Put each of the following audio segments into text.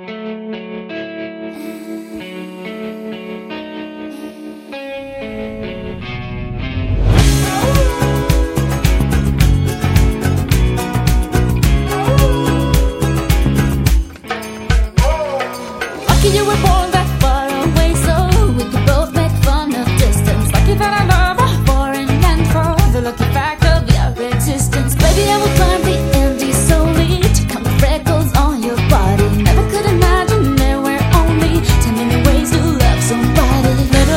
Lucky you were born that far away, so we could both make fun of distance. Lucky that I love her for and for the lucky fact of your existence. Baby, I will climb the Andes solely to count the freckles on your body. Never could imagine there were only 10 million ways to love somebody.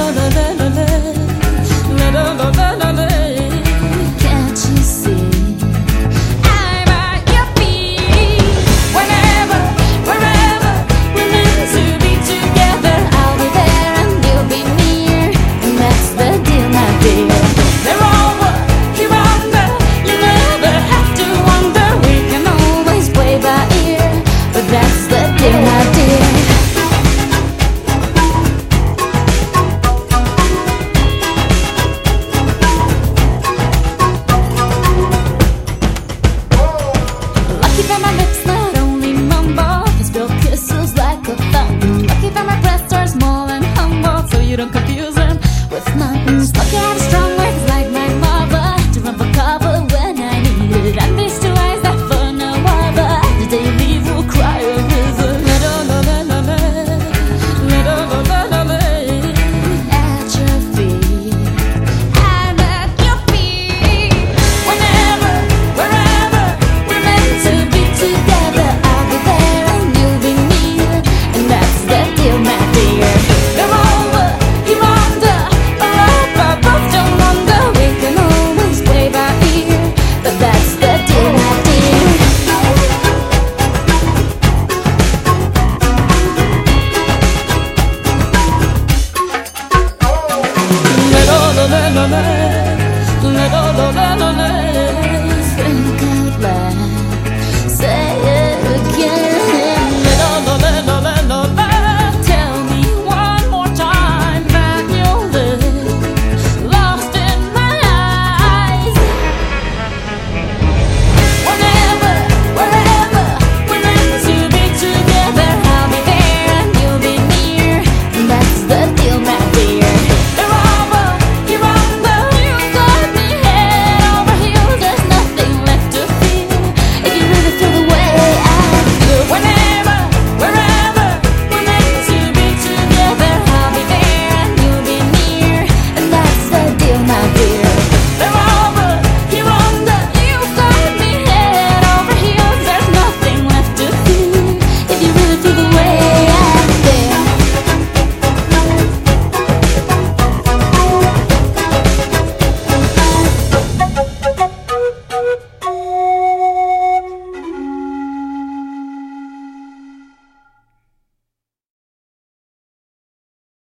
Can't you see? I'm at your feet. Whenever, wherever we're meant to be together, I'll be there and you'll be near, and that's the deal, my dear. They're all what you're under. You never have to wonder. We can always play by ear, but that's the deal, my dear.